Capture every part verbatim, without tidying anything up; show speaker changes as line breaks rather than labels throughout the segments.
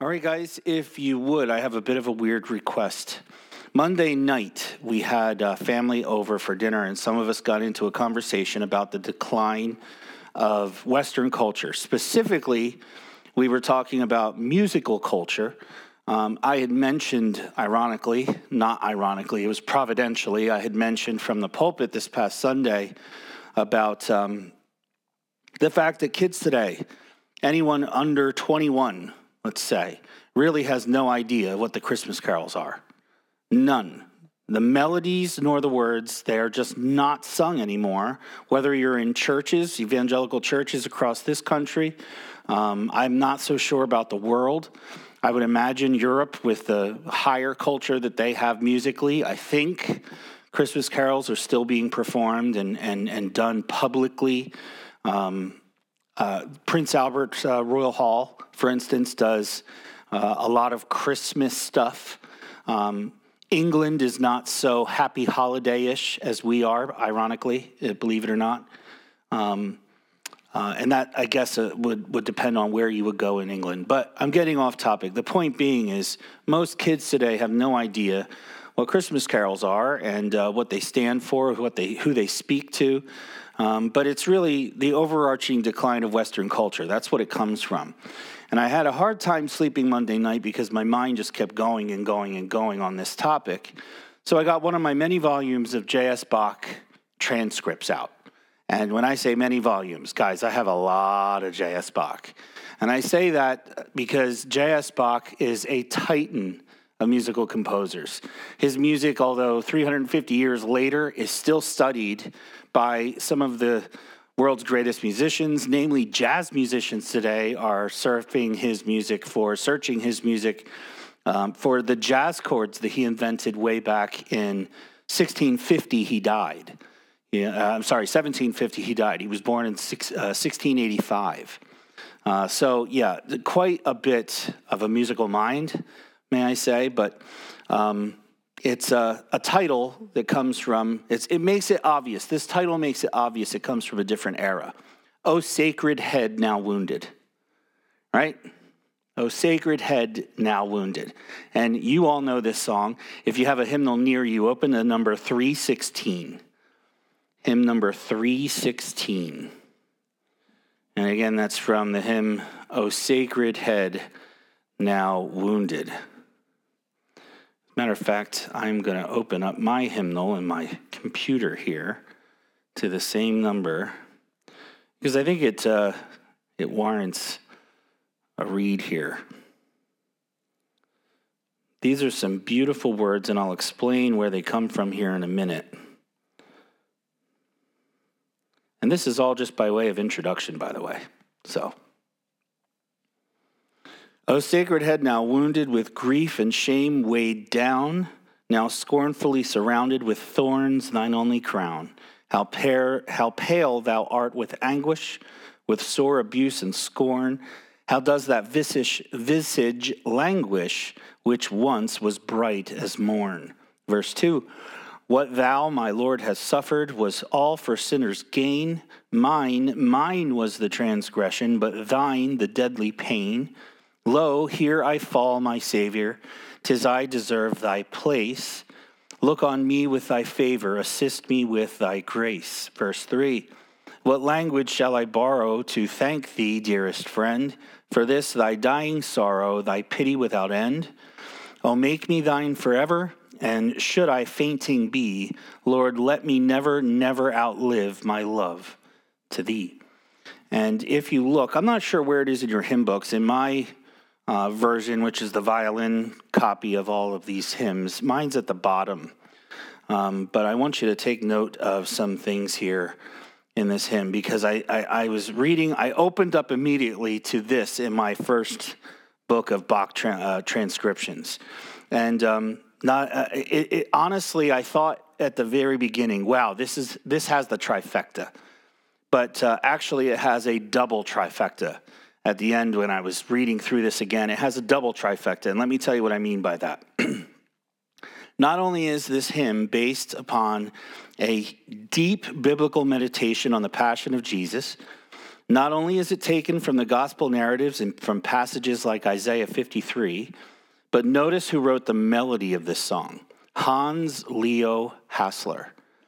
All right, guys, if you would, I have a bit of a weird request. Monday night, we had uh, family over for dinner, and some of us got into a conversation about the decline of Western culture. Specifically, we were talking about musical culture. Um, I had mentioned, ironically, not ironically, it was providentially, I had mentioned from the pulpit this past Sunday about um, the fact that kids today, anyone under twenty-one, let's say, really has no idea what the Christmas carols are. None. The melodies nor the words, they are just not sung anymore. Whether you're in churches, evangelical churches across this country, um, I'm not so sure about the world. I would imagine Europe, with the higher culture that they have musically, I think Christmas carols are still being performed and, and, and done publicly. Um, uh, Prince Albert uh, Royal Hall, for instance, does uh, a lot of Christmas stuff. Um, England is not so happy holiday-ish as we are, ironically, believe it or not. Um, uh, and that, I guess, uh, would, would depend on where you would go in England. But I'm getting off topic. The point being is most kids today have no idea what Christmas carols are and uh, what they stand for, what they who they speak to. Um, but it's really the overarching decline of Western culture. That's what it comes from. And I had a hard time sleeping Monday night because my mind just kept going and going and going on this topic. So I got one of my many volumes of J S. Bach transcripts out. And when I say many volumes, guys, I have a lot of J S. Bach. And I say that because J S. Bach is a titan of musical composers. His music, although three hundred fifty years later, is still studied by some of the world's greatest musicians, namely jazz musicians today, are surfing his music for, searching his music um, for the jazz chords that he invented way back in sixteen fifty. He died. Yeah, uh, I'm sorry, seventeen fifty. He died. He was born in six, uh, sixteen eighty-five. Uh, so yeah, quite a bit of a musical mind, may I say, but um, it's a, a title that comes from, it's, it makes it obvious. This title makes it obvious it comes from a different era. O Sacred Head Now Wounded, right? O Sacred Head Now Wounded. And you all know this song. If you have a hymnal near you, open to number three sixteen. Hymn number three sixteen. And again, that's from the hymn, O Sacred Head Now Wounded. Matter of fact, I'm going to open up my hymnal in my computer here to the same number because I think it uh, it warrants a read here. These are some beautiful words, and I'll explain where they come from here in a minute. And this is all just by way of introduction, by the way. So, O sacred head, now wounded with grief and shame, weighed down, now scornfully surrounded with thorns, thine only crown. How, pale, how pale thou art with anguish, with sore abuse and scorn. How does that visage, visage languish, which once was bright as morn? Verse two, what thou, my Lord, hast suffered was all for sinners' gain. Mine, mine was the transgression, but thine the deadly pain. Lo, here I fall, my Savior, 'tis I deserve thy place. Look on me with thy favor, assist me with thy grace. Verse three, what language shall I borrow to thank thee, dearest friend, for this thy dying sorrow, thy pity without end? O make me thine forever, and should I fainting be, Lord, let me never, never outlive my love to thee. And if you look, I'm not sure where it is in your hymn books, in my Uh, version, which is the violin copy of all of these hymns. Mine's at the bottom, um, but I want you to take note of some things here in this hymn because I, I, I was reading, I opened up immediately to this in my first book of Bach tra- uh, transcriptions. And um, not uh, it, it, honestly, I thought at the very beginning, wow, this is this has the trifecta. But uh, actually, it has a double trifecta. At the end, when I was reading through this again, it has a double trifecta, and let me tell you what I mean by that. Not only is this hymn based upon a deep biblical meditation on the passion of Jesus, Not only is it taken from the gospel narratives and from passages like Isaiah fifty-three, but notice who wrote the melody of this song. Hans Leo Hassler.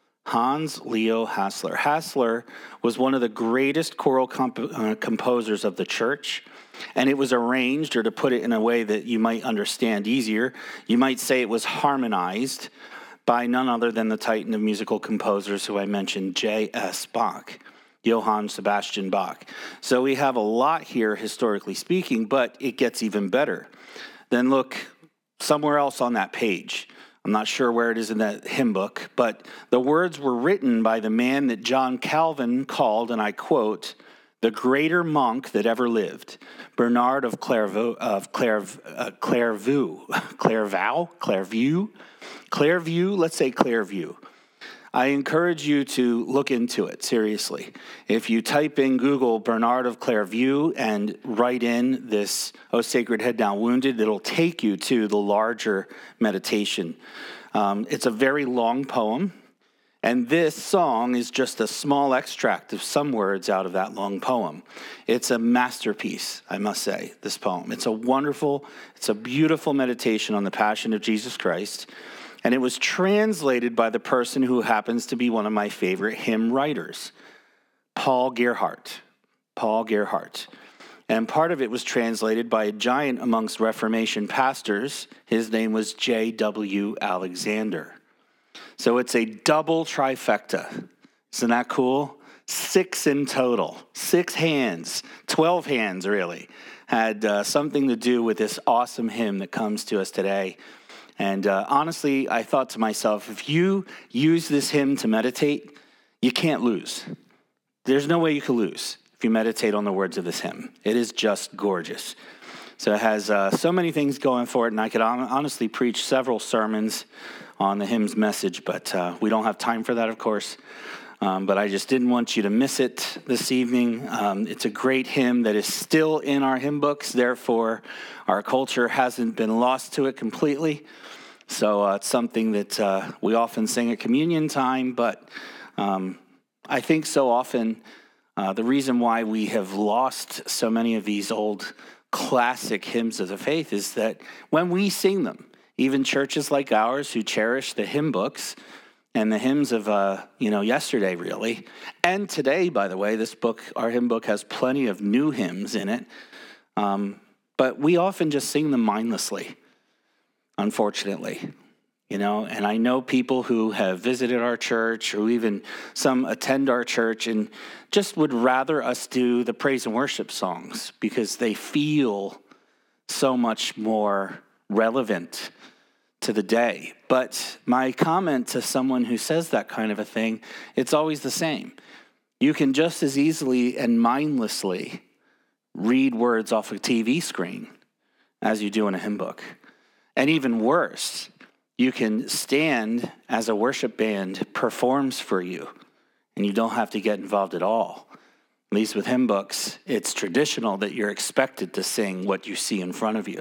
Hans Leo Hassler. Hassler was one of the greatest choral comp- uh, composers of the church, and it was arranged, or to put it in a way that you might understand easier, you might say it was harmonized by none other than the titan of musical composers who I mentioned, J S Bach, Johann Sebastian Bach. So we have a lot here, historically speaking, but it gets even better. Then look somewhere else on that page. I'm not sure where it is in that hymn book, but the words were written by the man that John Calvin called, and I quote, the greater monk that ever lived, Bernard of Clairvaux, of Clairv, uh, Clairvaux, Clairvaux, Clairvaux, Clairvaux, let's say Clairvaux. I encourage you to look into it, seriously. If you type in Google Bernard of Clairvaux and write in this, O Sacred Head Now Wounded, it'll take you to the larger meditation. Um, it's a very long poem, and this song is just a small extract of some words out of that long poem. It's a masterpiece, I must say, this poem. It's a wonderful, it's a beautiful meditation on the Passion of Jesus Christ. And it was translated by the person who happens to be one of my favorite hymn writers, Paul Gerhardt. Paul Gerhardt. And part of it was translated by a giant amongst Reformation pastors. His name was J W Alexander. So it's a double trifecta. Isn't that cool? Six in total. Six hands. Twelve hands, really. Had uh, something to do with this awesome hymn that comes to us today. And uh, honestly, I thought to myself, if you use this hymn to meditate, you can't lose. There's no way you can lose if you meditate on the words of this hymn. It is just gorgeous. So it has uh, so many things going for it, and I could on- honestly preach several sermons on the hymn's message, but uh, we don't have time for that, of course. Um, but I just didn't want you to miss it this evening. Um, it's a great hymn that is still in our hymn books. Therefore, our culture hasn't been lost to it completely. So uh, it's something that uh, we often sing at communion time. But um, I think so often uh, the reason why we have lost so many of these old classic hymns of the faith is that when we sing them, even churches like ours who cherish the hymn books, and the hymns of, uh, you know, yesterday, really. And today, by the way, this book, our hymn book, has plenty of new hymns in it. Um, but we often just sing them mindlessly, unfortunately. You know, and I know people who have visited our church, or even some attend our church, and just would rather us do the praise and worship songs because they feel so much more relevant to the day. But my comment to someone who says that kind of a thing, it's always the same. You can just as easily and mindlessly read words off a T V screen as you do in a hymn book. And even worse, you can stand as a worship band performs for you, and you don't have to get involved at all. At least with hymn books, it's traditional that you're expected to sing what you see in front of you.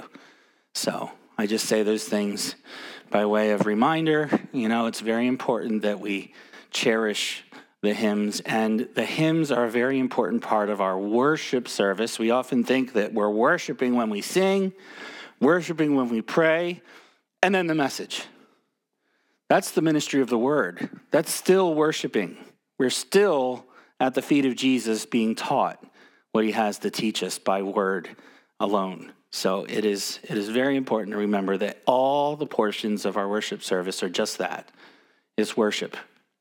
So I just say those things by way of reminder. You know, it's very important that we cherish the hymns, and the hymns are a very important part of our worship service. We often think that we're worshiping when we sing, worshiping when we pray, and then the message. That's the ministry of the word. That's still worshiping. We're still at the feet of Jesus being taught what he has to teach us by word alone. So it is it is very important to remember that all the portions of our worship service are just that. It's worship.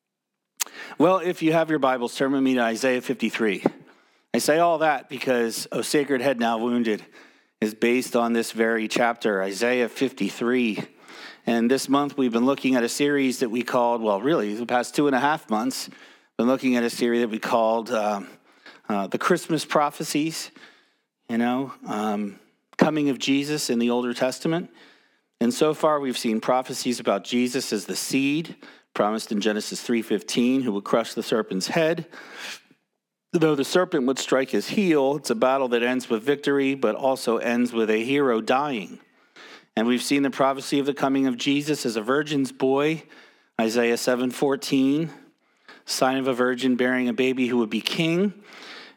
Well, if you have your Bibles, turn with me to Isaiah fifty-three. I say all that because O Sacred Head Now Wounded is based on this very chapter, Isaiah fifty-three. And this month we've been looking at a series that we called, well, really, the past two and a half months, been looking at a series that we called um, uh, The Christmas Prophecies, you know, um, coming of Jesus in the Older Testament. And so far we've seen prophecies about Jesus as the seed promised in Genesis three fifteen, who would crush the serpent's head. Though the serpent would strike his heel, it's a battle that ends with victory, but also ends with a hero dying. And we've seen the prophecy of the coming of Jesus as a virgin's boy, Isaiah seven fourteen, sign of a virgin bearing a baby who would be king.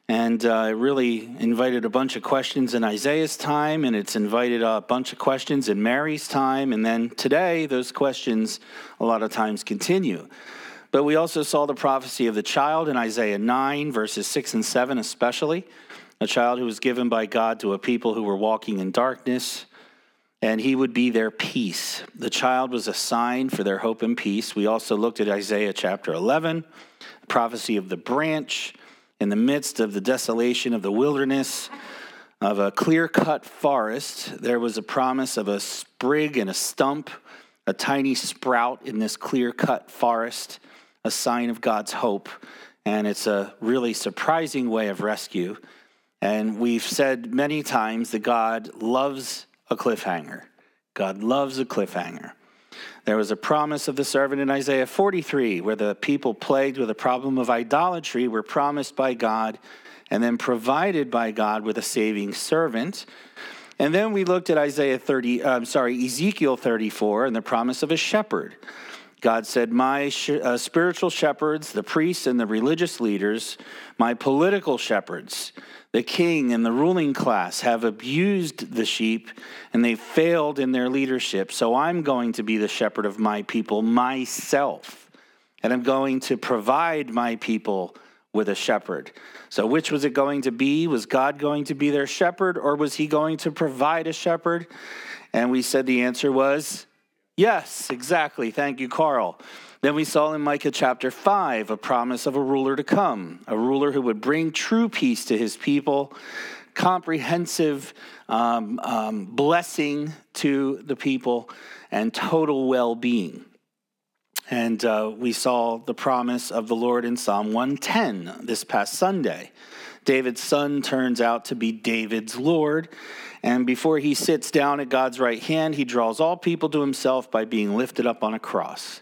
And uh, it really invited a bunch of questions in Isaiah's time, and it's invited a bunch of questions in Mary's time. And then today, those questions a lot of times continue. But we also saw the prophecy of the child in Isaiah nine, verses six and seven especially. A child who was given by God to a people who were walking in darkness, and he would be their peace. The child was a sign for their hope and peace. We also looked at Isaiah chapter eleven, the prophecy of the branch. In the midst of the desolation of the wilderness, of a clear-cut forest, there was a promise of a sprig and a stump, a tiny sprout in this clear-cut forest, a sign of God's hope. And it's a really surprising way of rescue. And we've said many times that God loves a cliffhanger. God loves a cliffhanger. There was a promise of the servant in Isaiah forty-three, where the people plagued with a problem of idolatry were promised by God and then provided by God with a saving servant. And then we looked at Isaiah thirty, I'm sorry, Ezekiel thirty-four, and the promise of a shepherd. God said, my sh- uh, spiritual shepherds, the priests and the religious leaders, my political shepherds, the king and the ruling class have abused the sheep and they failed in their leadership. So I'm going to be the shepherd of my people myself. And I'm going to provide my people with a shepherd. So which was it going to be? Was God going to be their shepherd, or was he going to provide a shepherd? And we said the answer was yes, exactly. Thank you, Carl. Then we saw in Micah chapter five a promise of a ruler to come, a ruler who would bring true peace to his people, comprehensive um, um, blessing to the people, and total well-being. And uh, we saw the promise of the Lord in Psalm one ten this past Sunday. David's son turns out to be David's Lord. And before he sits down at God's right hand, he draws all people to himself by being lifted up on a cross.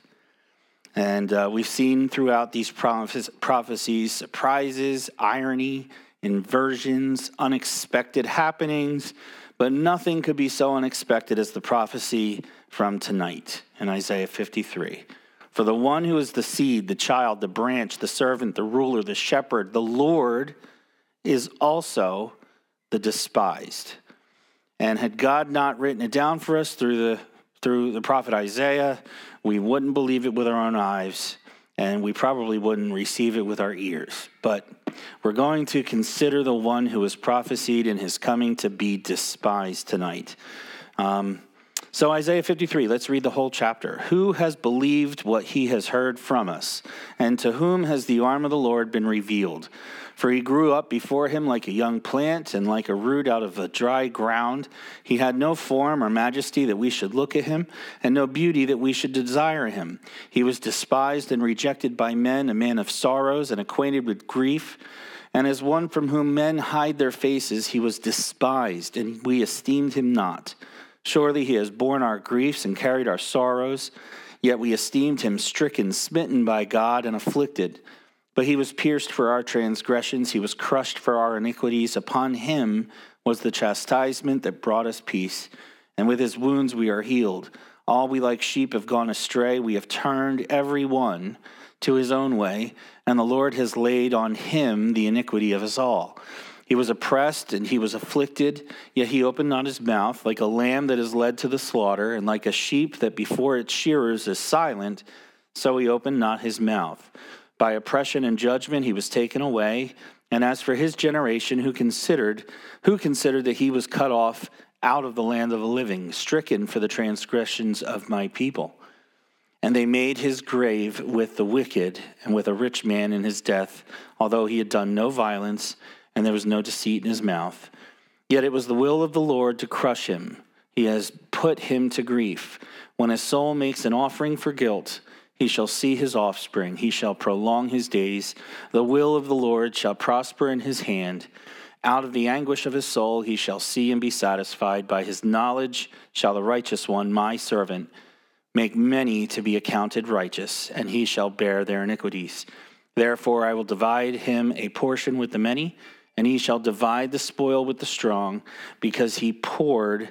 And uh, we've seen throughout these prophecies surprises, irony, inversions, unexpected happenings, but nothing could be so unexpected as the prophecy from tonight in Isaiah fifty-three. For the one who is the seed, the child, the branch, the servant, the ruler, the shepherd, the Lord is also the despised. And had God not written it down for us through the through the prophet Isaiah, we wouldn't believe it with our own eyes, and we probably wouldn't receive it with our ears. But we're going to consider the one who is prophesied in his coming to be despised tonight. Um, so Isaiah fifty-three, let's read the whole chapter. Who has believed what he has heard from us? And to whom has the arm of the Lord been revealed? For he grew up before him like a young plant and like a root out of the dry ground. He had no form or majesty that we should look at him, and no beauty that we should desire him. He was despised and rejected by men, a man of sorrows and acquainted with grief. And as one from whom men hide their faces, he was despised, and we esteemed him not. Surely he has borne our griefs and carried our sorrows, yet we esteemed him stricken, smitten by God, and afflicted. But he was pierced for our transgressions, he was crushed for our iniquities. Upon him was the chastisement that brought us peace, and with his wounds we are healed. All we like sheep have gone astray, we have turned every one to his own way, and the Lord has laid on him the iniquity of us all. He was oppressed and he was afflicted, yet he opened not his mouth. Like a lamb that is led to the slaughter, and like a sheep that before its shearers is silent, so he opened not his mouth. By oppression and judgment he was taken away. And as for his generation, who considered, who considered that he was cut off out of the land of the living, stricken for the transgressions of my people. And they made his grave with the wicked and with a rich man in his death, although he had done no violence and there was no deceit in his mouth. Yet it was the will of the Lord to crush him. He has put him to grief. When his soul makes an offering for guilt, he shall see his offspring. He shall prolong his days. The will of the Lord shall prosper in his hand. Out of the anguish of his soul he shall see and be satisfied. By his knowledge shall the righteous one, my servant, make many to be accounted righteous, and he shall bear their iniquities. Therefore I will divide him a portion with the many, and he shall divide the spoil with the strong, because he poured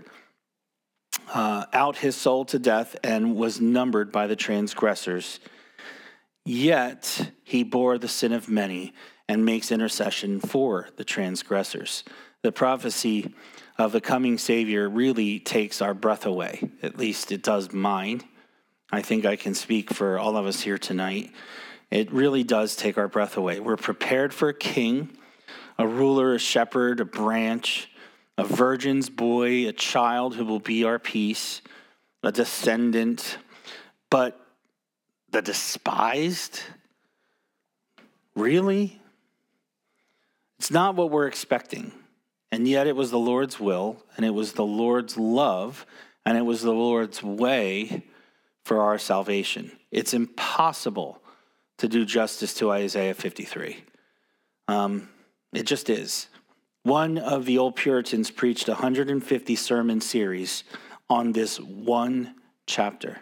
Uh, out his soul to death and was numbered by the transgressors. Yet he bore the sin of many and makes intercession for the transgressors. The prophecy of the coming Savior really takes our breath away. At least it does mine. I think I can speak for all of us here tonight. It really does take our breath away. We're prepared for a king, a ruler, a shepherd, a branch, a virgin's boy, a child who will be our peace, a descendant. But the despised? Really? It's not what we're expecting. And yet it was the Lord's will, and it was the Lord's love, and it was the Lord's way for our salvation. It's impossible to do justice to Isaiah fifty-three. Um, it just is. One of the old Puritans preached a one hundred fifty sermon series on this one chapter.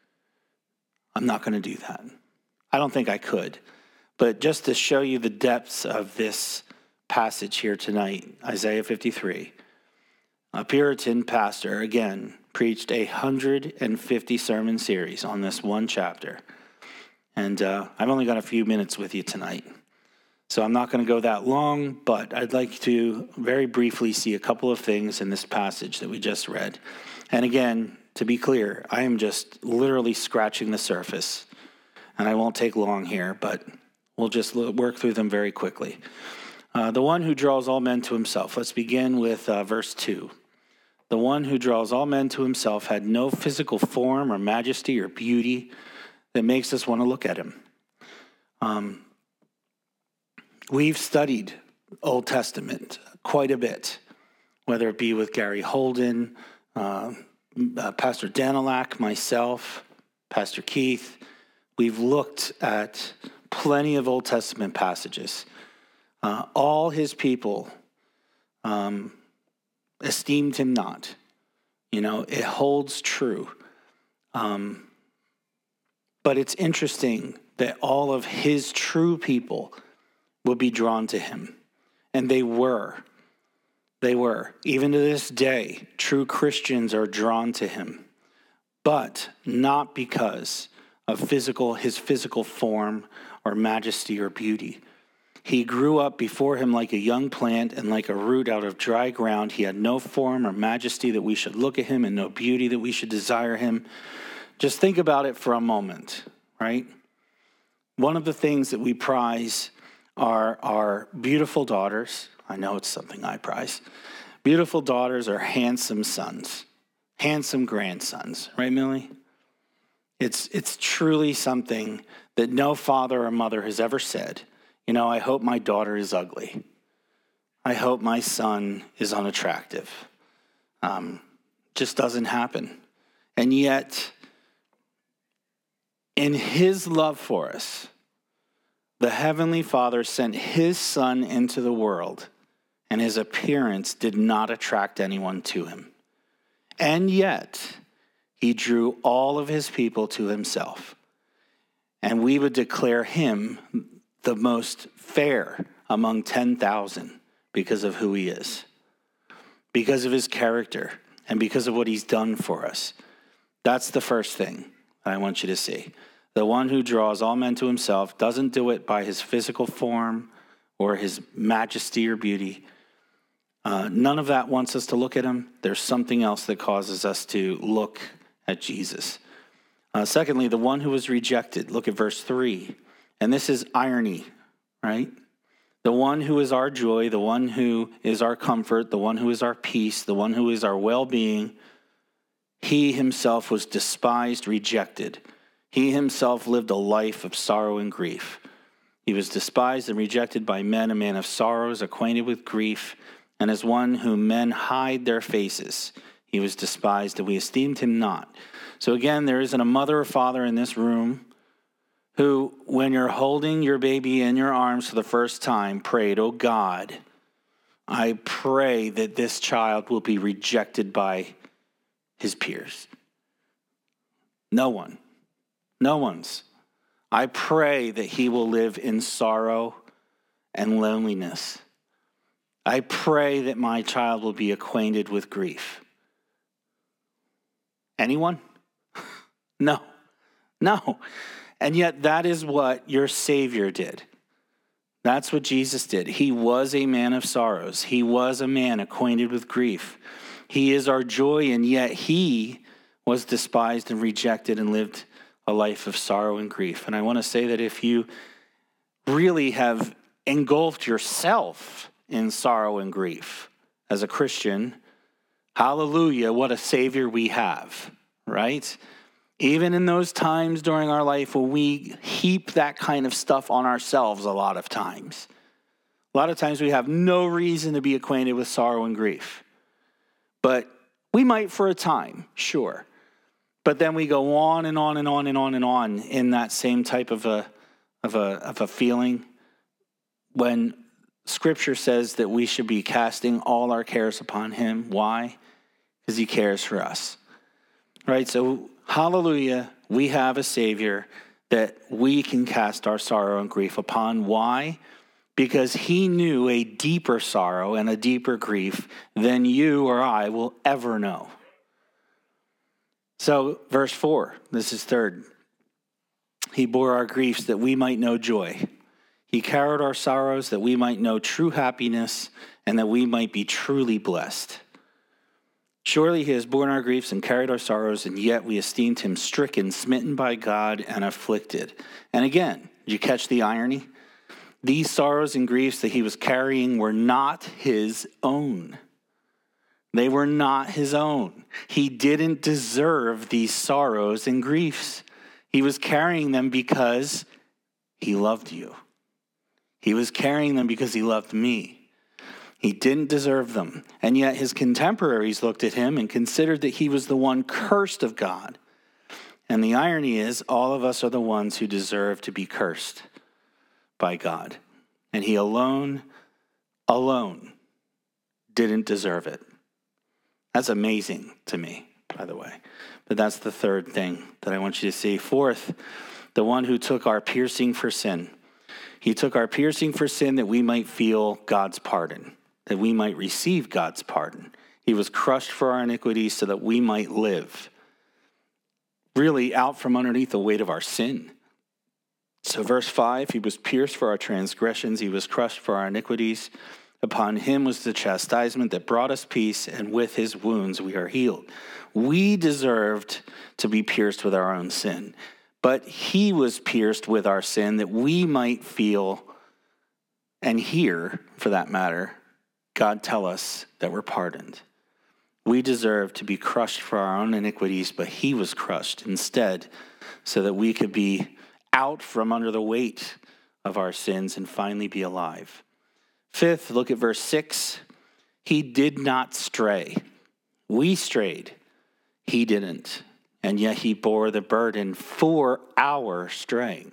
I'm not going to do that. I don't think I could. But just to show you the depths of this passage here tonight, Isaiah fifty-three, a Puritan pastor, again, preached a one hundred fifty sermon series on this one chapter. And uh, I've only got a few minutes with you tonight. So I'm not going to go that long, but I'd like to very briefly see a couple of things in this passage that we just read. And again, to be clear, I am just literally scratching the surface. And I won't take long here, but we'll just work through them very quickly. Uh, the one who draws all men to himself. Let's begin with uh, verse two. The one who draws all men to himself had no physical form or majesty or beauty that makes us want to look at him. Um, we've studied Old Testament quite a bit, whether it be with Gary Holden, uh, uh, Pastor Danilak, myself, Pastor Keith. We've looked at plenty of Old Testament passages. Uh, all his people um, esteemed him not. You know, it holds true. Um, but it's interesting that all of his true people would be drawn to him. And they were. They were. Even to this day, true Christians are drawn to him. But not because of physical, his physical form or majesty or beauty. He grew up before him like a young plant and like a root out of dry ground. He had no form or majesty that we should look at him and no beauty that we should desire him. Just think about it for a moment, right? One of the things that we prize are our beautiful daughters. I know it's something I prize. Beautiful daughters are handsome sons, handsome grandsons, right, Millie? It's it's truly something that no father or mother has ever said, you know, I hope my daughter is ugly. I hope my son is unattractive. Um, just doesn't happen. And yet, in his love for us, the Heavenly Father sent his Son into the world, and his appearance did not attract anyone to him. And yet, he drew all of his people to himself. And we would declare him the most fair among ten thousand because of who he is, because of his character, and because of what he's done for us. That's the first thing I want you to see. The one who draws all men to himself doesn't do it by his physical form or his majesty or beauty. Uh, none of that wants us to look at him. There's something else that causes us to look at Jesus. Uh, secondly, the one who was rejected. Look at verse three. And this is irony, right? The one who is our joy, the one who is our comfort, the one who is our peace, the one who is our well-being, he himself was despised, rejected. He himself lived a life of sorrow and grief. He was despised and rejected by men, a man of sorrows, acquainted with grief, and as one whom men hide their faces. He was despised, and we esteemed him not. So again, there isn't a mother or father in this room who, when you're holding your baby in your arms for the first time, prayed, oh God, I pray that this child will be rejected by his peers. No one. No one's. I pray that he will live in sorrow and loneliness. I pray that my child will be acquainted with grief. Anyone? No. No. And yet that is what your Savior did. That's what Jesus did. He was a man of sorrows. He was a man acquainted with grief. He is our joy, and yet he was despised and rejected and lived a life of sorrow and grief. And I want to say that if you really have engulfed yourself in sorrow and grief as a Christian, hallelujah, what a Savior we have, right? Even in those times during our life when we heap that kind of stuff on ourselves a lot of times. A lot of times we have no reason to be acquainted with sorrow and grief. But we might for a time, sure. But then we go on and on and on and on and on in that same type of a of a of a feeling when Scripture says that we should be casting all our cares upon him. Why? Because he cares for us. Right? So hallelujah, we have a Savior that we can cast our sorrow and grief upon. Why? Because he knew a deeper sorrow and a deeper grief than you or I will ever know. So, verse four, this is third. He bore our griefs that we might know joy. He carried our sorrows that we might know true happiness and that we might be truly blessed. Surely he has borne our griefs and carried our sorrows, and yet we esteemed him stricken, smitten by God, and afflicted. And again, did you catch the irony? These sorrows and griefs that he was carrying were not his own. They were not his own. He didn't deserve these sorrows and griefs. He was carrying them because he loved you. He was carrying them because he loved me. He didn't deserve them. And yet his contemporaries looked at him and considered that he was the one cursed of God. And the irony is, all of us are the ones who deserve to be cursed by God. And he alone, alone, didn't deserve it. That's amazing to me, by the way. But that's the third thing that I want you to see. Fourth, the one who took our piercing for sin. He took our piercing for sin that we might feel God's pardon, that we might receive God's pardon. He was crushed for our iniquities so that we might live, really out from underneath the weight of our sin. So verse five, he was pierced for our transgressions. He was crushed for our iniquities. Upon him was the chastisement that brought us peace, and with his wounds we are healed. We deserved to be pierced with our own sin, but he was pierced with our sin that we might feel and hear, for that matter, God tell us that we're pardoned. We deserve to be crushed for our own iniquities, but he was crushed instead so that we could be out from under the weight of our sins and finally be alive. Fifth, look at verse six. He did not stray. We strayed. He didn't. And yet he bore the burden for our straying.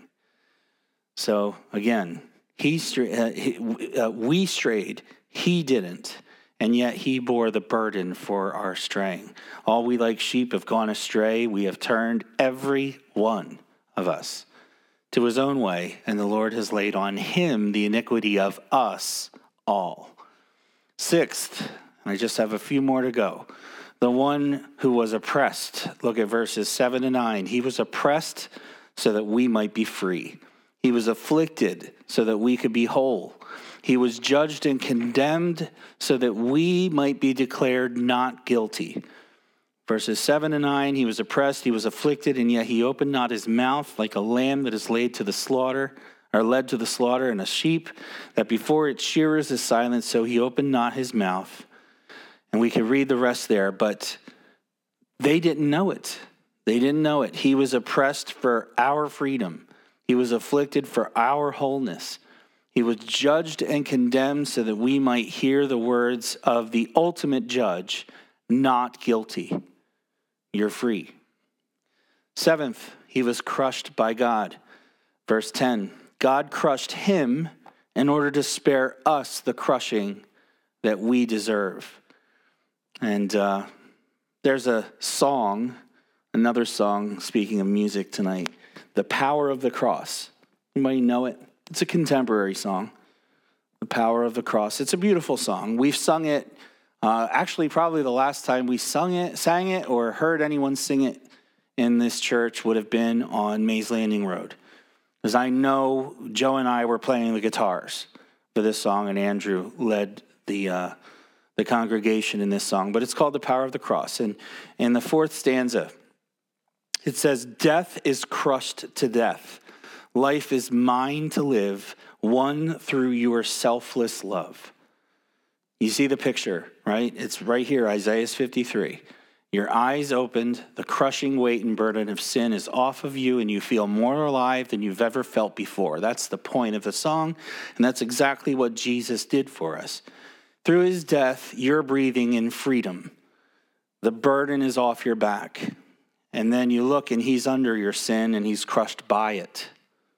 So again, he, uh, he uh, we strayed. He didn't. And yet he bore the burden for our straying. All we like sheep have gone astray. We have turned every one of us to his own way, and the Lord has laid on him the iniquity of us all. Sixth, and I just have a few more to go. The one who was oppressed, look at verses seven to nine. He was oppressed so that we might be free. He was afflicted so that we could be whole. He was judged and condemned so that we might be declared not guilty. Verses seven to nine, he was oppressed, he was afflicted, and yet he opened not his mouth, like a lamb that is laid to the slaughter, or led to the slaughter, and a sheep that before its shearers is silent, so he opened not his mouth. And we could read the rest there, but they didn't know it. They didn't know it. He was oppressed for our freedom. He was afflicted for our wholeness. He was judged and condemned so that we might hear the words of the ultimate judge, not guilty. You're free. Seventh, he was crushed by God. Verse ten, God crushed him in order to spare us the crushing that we deserve. And uh, there's a song, another song, speaking of music tonight, The Power of the Cross. Anybody know it? It's a contemporary song, The Power of the Cross. It's a beautiful song. We've sung it. Uh, actually, probably the last time we sung it, sang it, or heard anyone sing it in this church would have been on Mays Landing Road. Because I know Joe and I were playing the guitars for this song, and Andrew led the uh, the congregation in this song. But it's called The Power of the Cross. And in the fourth stanza, it says, death is crushed to death. Life is mine to live, won through your selfless love. You see the picture, right? It's right here, Isaiah fifty-three. Your eyes opened, the crushing weight and burden of sin is off of you, and you feel more alive than you've ever felt before. That's the point of the song, and that's exactly what Jesus did for us. Through his death, you're breathing in freedom. The burden is off your back. And then you look, and he's under your sin, and he's crushed by it.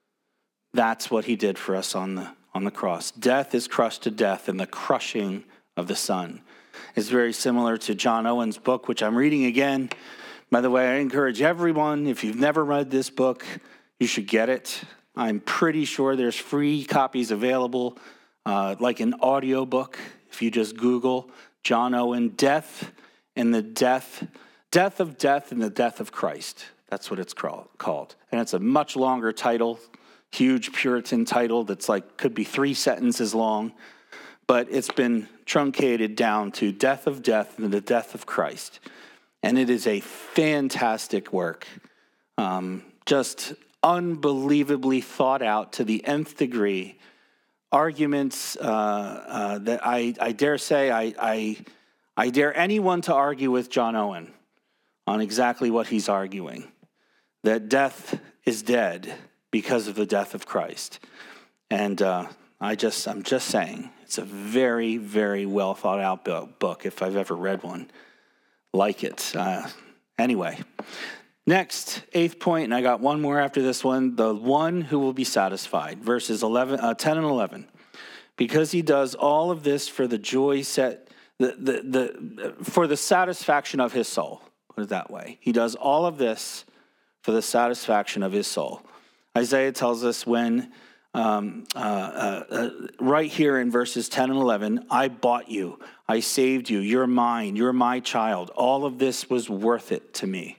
That's what he did for us on the, on the cross. Death is crushed to death in the crushing of the Son. It's very similar to John Owen's book, which I'm reading again. By the way, I encourage everyone, if you've never read this book, you should get it. I'm pretty sure there's free copies available, uh, like an audio book. If you just Google John Owen, Death and the Death, Death of Death and the Death of Christ. That's what it's called. And it's a much longer title, huge Puritan title that's like, could be three sentences long. But it's been truncated down to Death of Death and the Death of Christ. And it is a fantastic work. Um, just unbelievably thought out to the nth degree. Arguments uh, uh, that I, I dare say, I, I, I dare anyone to argue with John Owen on exactly what he's arguing. That death is dead because of the death of Christ. And uh, I just, I'm just saying, it's a very, very well thought out book, if I've ever read one like it. Uh, anyway, next, eighth point, and I got one more after this one, the one who will be satisfied, verses eleven, uh, ten and eleven. Because he does all of this for the joy set, the, the, the, for the satisfaction of his soul, put it that way. He does all of this for the satisfaction of his soul. Isaiah tells us when, um, uh, uh, uh, right here in verses ten and eleven, I bought you, I saved you, you're mine, you're my child. All of this was worth it to me.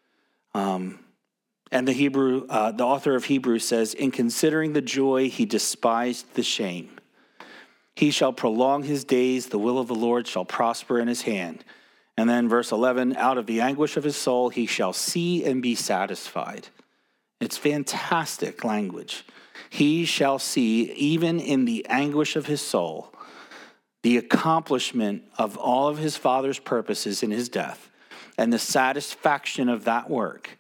Um, and the Hebrew, uh, the author of Hebrews says, in considering the joy, he despised the shame. He shall prolong his days, the will of the Lord shall prosper in his hand. And then verse eleven, out of the anguish of his soul, he shall see and be satisfied. It's fantastic language. He shall see, even in the anguish of his soul, the accomplishment of all of his Father's purposes in his death and the satisfaction of that work,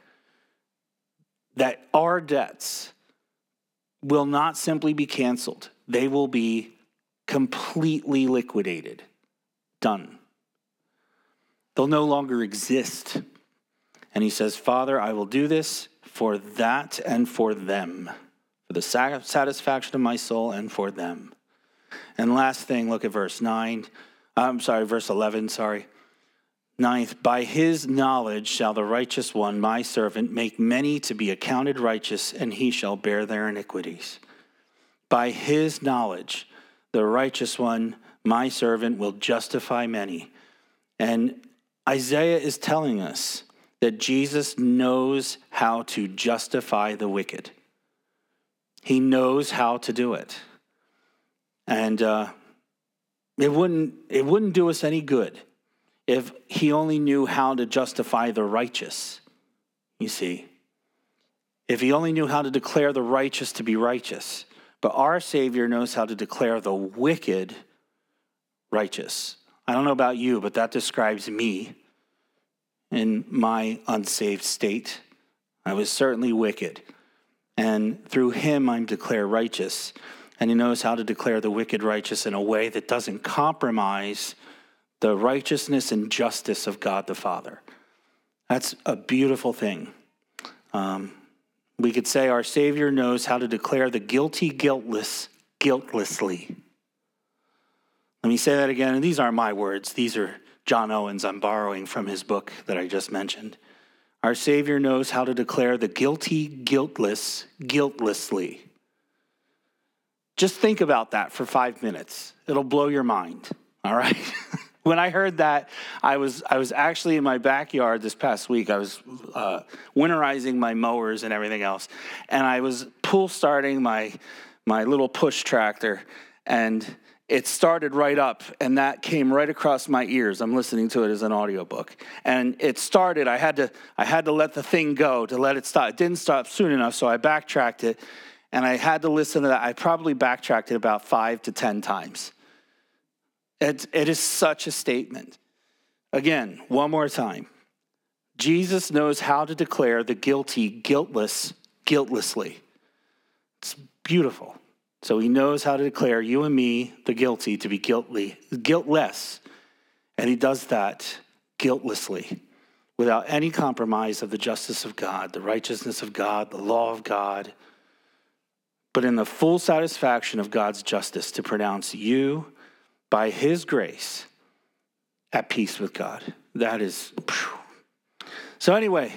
that our debts will not simply be canceled. They will be completely liquidated. Done. They'll no longer exist. And he says, Father, I will do this for that and for them, for the satisfaction of my soul and for them. And last thing, look at verse nine. I'm sorry, verse eleven, sorry. Ninth, by his knowledge shall the righteous one, my servant, make many to be accounted righteous, and he shall bear their iniquities. By his knowledge, the righteous one, my servant, will justify many. And Isaiah is telling us that Jesus knows how to justify the wicked. He knows how to do it. And uh, it wouldn't it wouldn't do us any good if he only knew how to justify the righteous, you see. If he only knew how to declare the righteous to be righteous. But our Savior knows how to declare the wicked righteous. I don't know about you, but that describes me in my unsaved state. I was certainly wicked. And through him, I'm declared righteous. And he knows how to declare the wicked righteous in a way that doesn't compromise the righteousness and justice of God the Father. That's a beautiful thing. Um, we could say our Savior knows how to declare the guilty guiltless guiltlessly. Let me say that again, and these aren't my words. These are John Owen's. I'm borrowing from his book that I just mentioned. Our Savior knows how to declare the guilty guiltless guiltlessly. Just think about that for five minutes. It'll blow your mind, all right? When I heard that, I was I was actually in my backyard this past week. I was uh, winterizing my mowers and everything else, and I was pull starting my my little push tractor, and it started right up, and that came right across my ears. I'm listening to it as an audiobook, and it started. I had to I had to let the thing go to let it stop. It didn't stop soon enough, so I backtracked it, and I had to listen to that. I probably backtracked it about five to ten times. It, it is such a statement. Again, one more time. Jesus knows how to declare the guilty guiltless, guiltlessly. It's beautiful. So he knows how to declare you and me, the guilty, to be guiltly, guiltless. And he does that guiltlessly, without any compromise of the justice of God, the righteousness of God, the law of God, but in the full satisfaction of God's justice to pronounce you, by his grace, at peace with God. That is, phew. So anyway,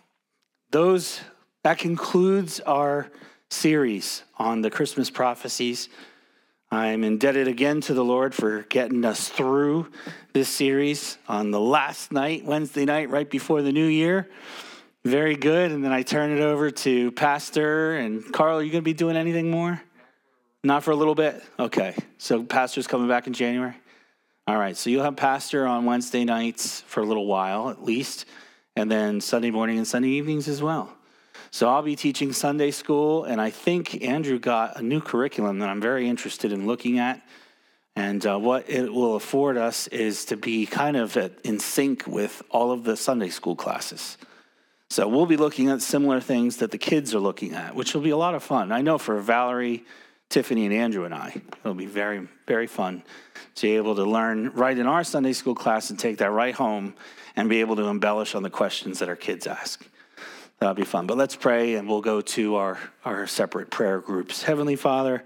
those that concludes our series on the Christmas prophecies. I'm indebted again to the Lord for getting us through this series on the last night, Wednesday night, right before the new year. Very good. And then I turn it over to Pastor. And Carl, are you going to be doing anything more? Not for a little bit? Okay. So Pastor's coming back in January? All right. So you'll have Pastor on Wednesday nights for a little while at least, and then Sunday morning and Sunday evenings as well. So I'll be teaching Sunday school, and I think Andrew got a new curriculum that I'm very interested in looking at. And uh, what it will afford us is to be kind of at, in sync with all of the Sunday school classes. So we'll be looking at similar things that the kids are looking at, which will be a lot of fun. I know for Valerie, Tiffany, and Andrew and I, it'll be very, very fun to be able to learn right in our Sunday school class and take that right home and be able to embellish on the questions that our kids ask. That'll be fun. But let's pray, and we'll go to our, our separate prayer groups. Heavenly Father,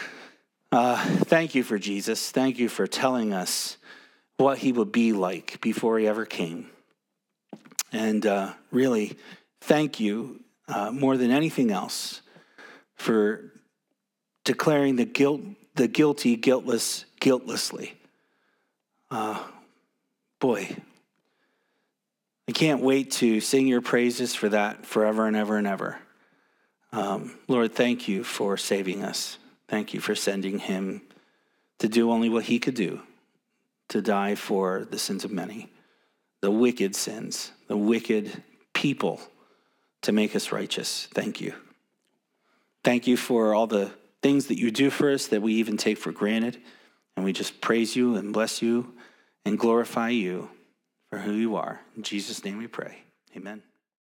uh, thank you for Jesus. Thank you for telling us what he would be like before he ever came. And uh, really, thank you uh, more than anything else for declaring the guilt, the guilty, guiltless, guiltlessly. Uh, boy, I can't wait to sing your praises for that forever and ever and ever. Um, Lord, thank you for saving us. Thank you for sending him to do only what he could do, to die for the sins of many, the wicked sins, the wicked people, to make us righteous. Thank you. Thank you for all the things that you do for us that we even take for granted. And we just praise you and bless you and glorify you for who you are. In Jesus' name we pray. Amen.